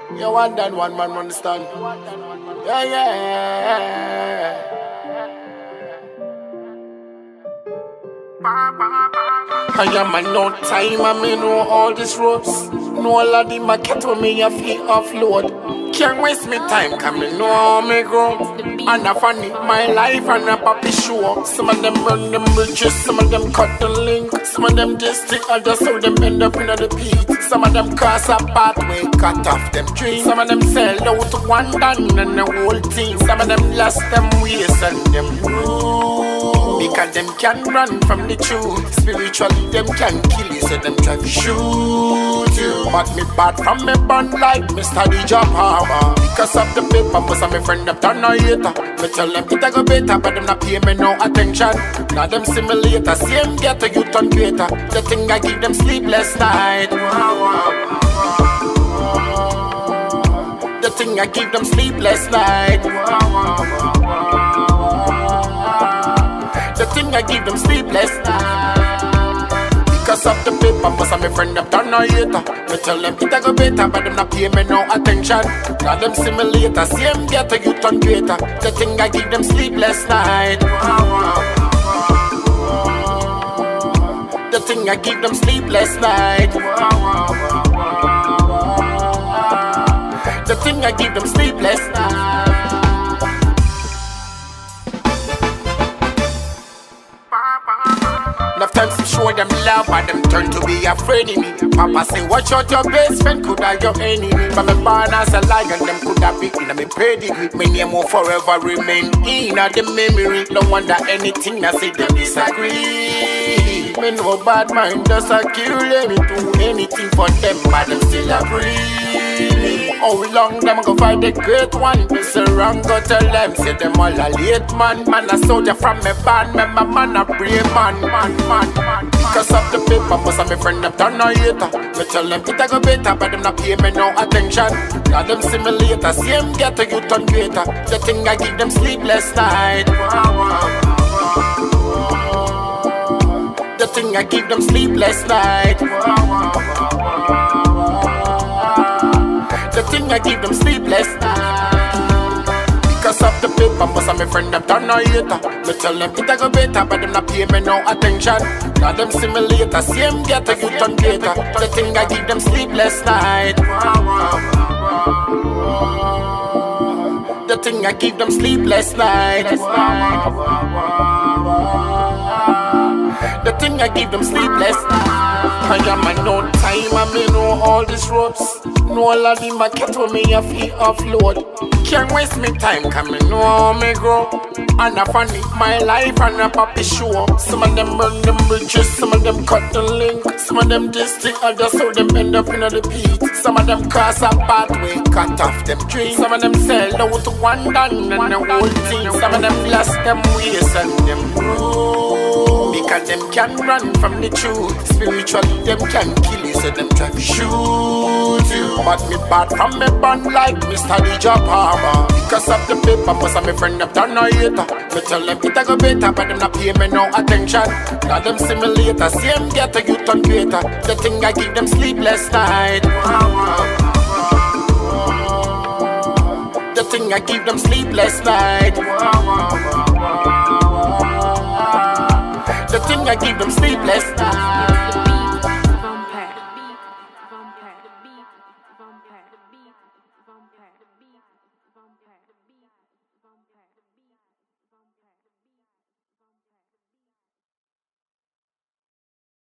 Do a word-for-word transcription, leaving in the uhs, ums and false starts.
You want that one man understand? Yeah, yeah. I am a no time, I me know all these roads. Know all of the market with me a fee offload. Can't waste me time, come me know how me grow. And I funny my life and a poppy show. Some of them run them bridges, some of them cut the link. Some of them just stick, I just how them end up in the pit. Some of them cross a pathway, cut off them trees. Some of them sell out to one done and the whole team. Some of them lost them ways and them rules. Because them can run from the truth. Spiritually them can kill you, so them try to shoot you. But me bad from me band like Mister D J Power. Because of the paper, most of my friend them turn a hater. Me tell them it a go better, but them not pay me no attention. Now them simulator, same get a youth on greater. The thing I give them sleepless night. The thing I give them sleepless night. The thing I give them sleepless night. Because of the paper, most of my friend them turn a hater. Me tell them it a go better, but them not pay me no attention. Now them simulator, same get a youth on greater. The thing I give them sleepless night. The thing I give them sleepless night. The thing I give them sleepless night. Enough times to show them love, but them turn to be afraid of me. Papa say, watch out your best friend, could have your enemy. But me born as a lion, them could have been in me pedigree. My name will forever remain in the memory. No wonder anything I say them disagree. Me no bad mind, just a kill them. Me do anything for them, but them still agree. How long them go fight the great one? Mister Wrong go tell them, say them all a late man. Man a soldier from me band, me my man a brave man, man, man, man. Because of the paper, most of my friend them turn a hater. Me tell them it a go better, but them not pay me no attention. Now them simulator, same get a youth on greater. The thing I give them sleepless night. The thing I give them sleepless night. The thing I give them sleepless night. Because of the paper, most of my friend them turn a hater. Me tell them it a go better, but them not pay me no attention. Now them simulator, same get a youth on greater. The thing I give them sleepless night. The thing I give them sleepless night. The thing I give them sleepless night. I am a no time, I me know all these roads. Know all of the market with me a fee offload. Can't waste me time, cause me know how me grow. And I funny my life and a poppy show. Some of them burn them bridges, some of them cut the link. Some of them just stick, I just how them end up in the pit. Some of them cross a pathway, cut off them trees. Some of them sell out to one done and the whole team. Some of them lost them ways and them rules. Because them can run from the truth. Spiritually them can kill you, so them try to shoot you. But me bad from me band like Mister D J Power. Because of the paper, most of my friend them turn a hater. Me tell them it a go better, but them not pay me no attention. Now them simulator, same get a youth on greater. The thing I give them sleepless night. The thing I give them sleepless night. The thing I give them sleepless night. Vampire.